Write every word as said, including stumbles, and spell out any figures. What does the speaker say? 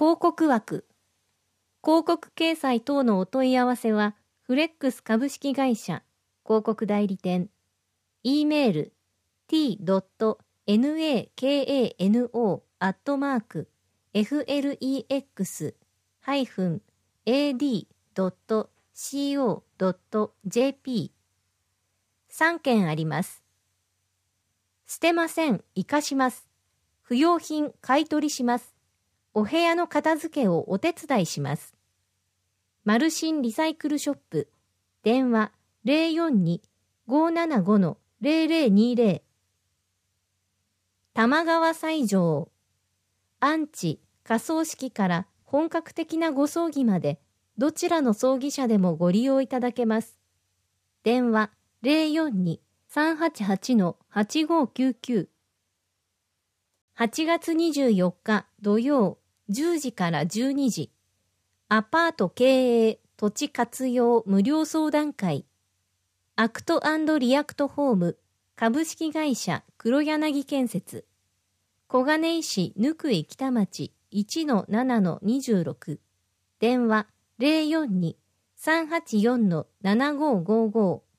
広告枠。広告掲載等のお問い合わせは、フレックス株式会社広告代理店。E メール ティードットネカノ アットマーク フレックス アーディー ドット コー ドット ジェーピー さんけんあります。捨てません、生かします。不用品買い取りします。お部屋の片付けをお手伝いします。マルシンリサイクルショップ。電話 ゼロよんに ごーななご ゼロゼロにゼロ。玉川斎場。安置、仮葬式から本格的なご葬儀まで、どちらの葬儀社でもご利用いただけます。電話 ゼロよんに さんはちはち はちごきゅうきゅう。はちがつにじゅうよっか土曜じゅうじからじゅうにじ。アパート経営土地活用無料相談会。アクト&リアクトホーム株式会社黒柳建設。小金井市貫井北町 いちのななのにじゅうろく。電話 ゼロよんに さんはちよん ななごごご。